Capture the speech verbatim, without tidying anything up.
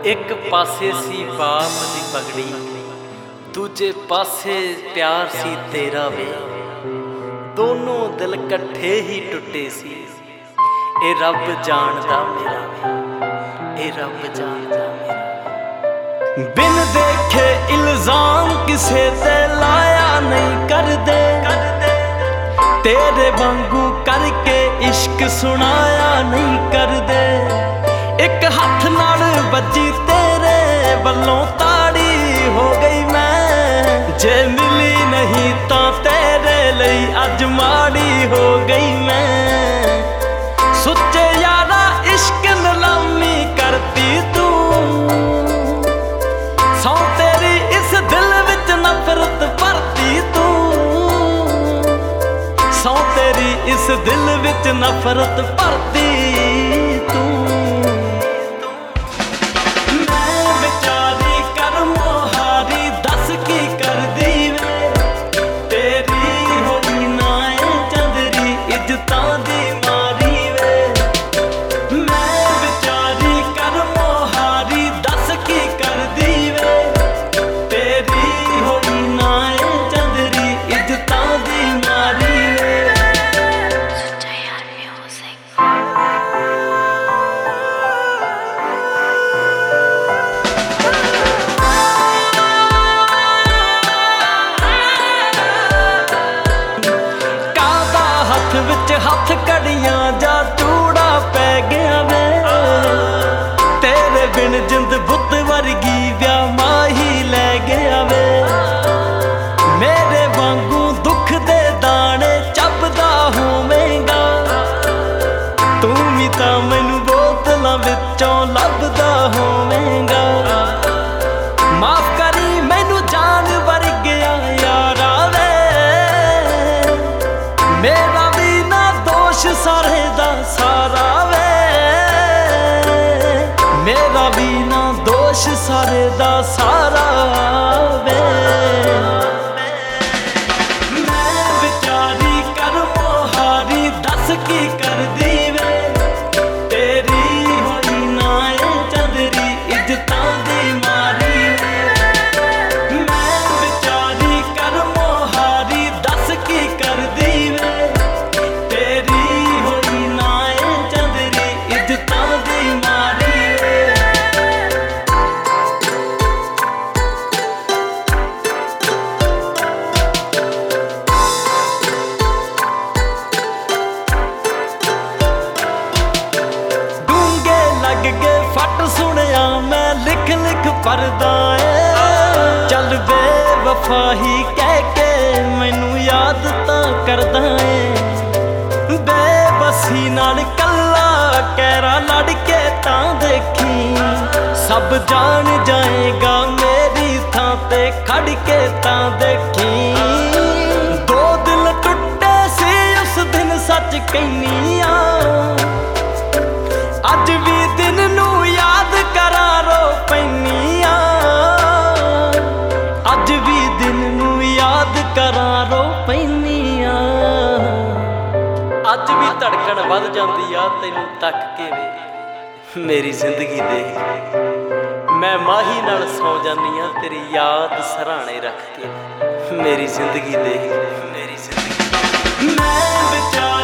एक पासे सी बाप दी पगड़ी, दूजे पासे प्यार सी तेरा वे। दोनों दिल कट्ठे ही टुटे सी। ए रब जानदा मेरा वे, ए रब जानदा मेरा। बिन देखे इल्जाम किसे ते लाया नहीं कर दे, तेरे वांगू करके इश्क सुनाया नहीं कर दे। एक हाथ नाल बजी तेरे वल्लों ताड़ी हो गई मैं, जे मिली नहीं तां तेरे लई अज माड़ी हो गई मैं। सुच्चे यारा इश्क नीलामी करती तू, सौ तेरी इस दिल विच नफरत भरती तू, सौ तेरी इस दिल विच नफरत भरती तू। विच हथ कड़ियां जा चूड़ा पै गया वे, तेरे बिन जिंद बुत वर्गी व्याह माही लै गया वे। मेरे वांगू दुख दे दाने चबदा होवेंगा, तू भी तां मैनू बोतलां विचों लभदा होवेंगा। माफ करी मैनू जान वर्गिया यारा वे, मेरा सारे दा सारा वे, मेरा भी ना दोष सारे दा सारा वे। मैं बेचारी कर मोहारी दस की कर दी वे, तेरी होई ना ए चंदरी इज्जतां दी मारी वे। मैं बेचारी कर मोहारी दस की कर दी वे, फट सुनिया मैं लिख लिख परदा ए। चल बेवफा ही कह के मैनू याद तां करदा ए, बेबसी नाल कल्ला कैरा लड़ के तां देखी। सब जान जाएगा मेरी थां ते खड़ के तां देखी। दो दिल टुटे सी उस दिन सच कहनी आ, अज भी दिन नू याद करा रो पैनी आ, अज भी दिन नू याद करा रो पैनी आ। अज भी धड़कन वध जांदी आ तैनू तक के वे मेरी जिंदगी दे। मैं माही नाल सौ जानी आ तेरी याद सराहने रख के मेरी जिंदगी दे, मेरी जिंदगी। मैं बेचारा